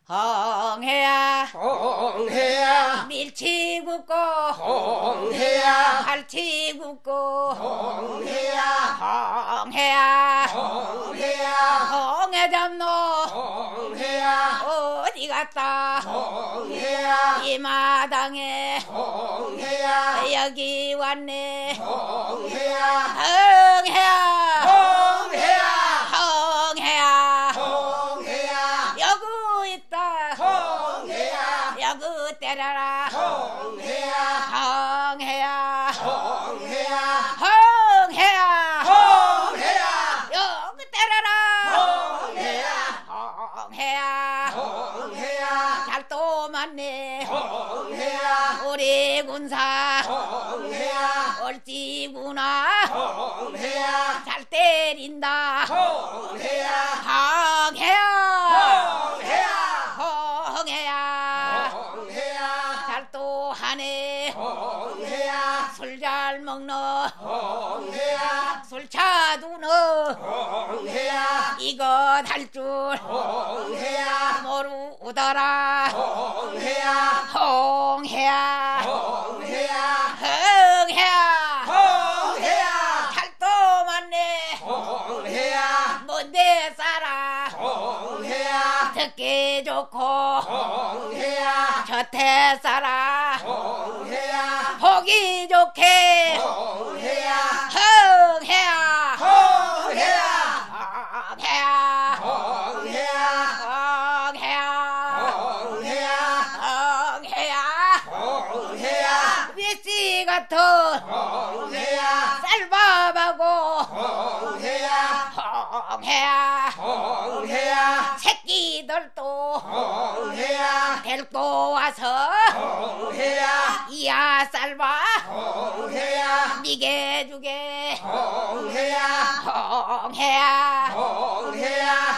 홍해야 홍해야 밀치 굽고 홍해야 갈치 굽고 홍해야 홍해야 홍해야 홍해 잡노 홍해야 어디 갔다 홍해야 이 마당에 홍해야 여기 왔네 홍해야 홍해야 홍해야 홍해야 홍해야 여구 있다 홍해야 여구 때려라 홍해야 홍해야 홍해야 홍해야 홍해야 여구 때려라 홍해야 홍해야 홍해야 잘도 많네 홍해야 우리 군사 홍해야 얼찌구나 홍해야 잘 때린다 홍해야 홍해야 홍해야 홍해야 홍해야 잘도 하네 홍해야 술 잘 먹노 홍해야 술차 두노 홍해야 이것 할줄 홍해야 모르더라 홍해야 홍해야 홍해야 홍해야 홍해야 잘도 많네 홍해야 뭔데 살아 홍해야 듣기 좋고 홍해야 곁에 살아 홍해야 보기 좋게 홍해야 홍해야 홍해야 홍해야 홍해야 홍해야 홍해야 홍해야 홍해야 위씨 같은 홍해야 쌀밥하고 홍해야 홍해야 홍해야 새끼들도 홍해야 데리고 와서 홍해야 이야 쌀밥 홍해야 미게 주게 홍해야 홍해야 홍해야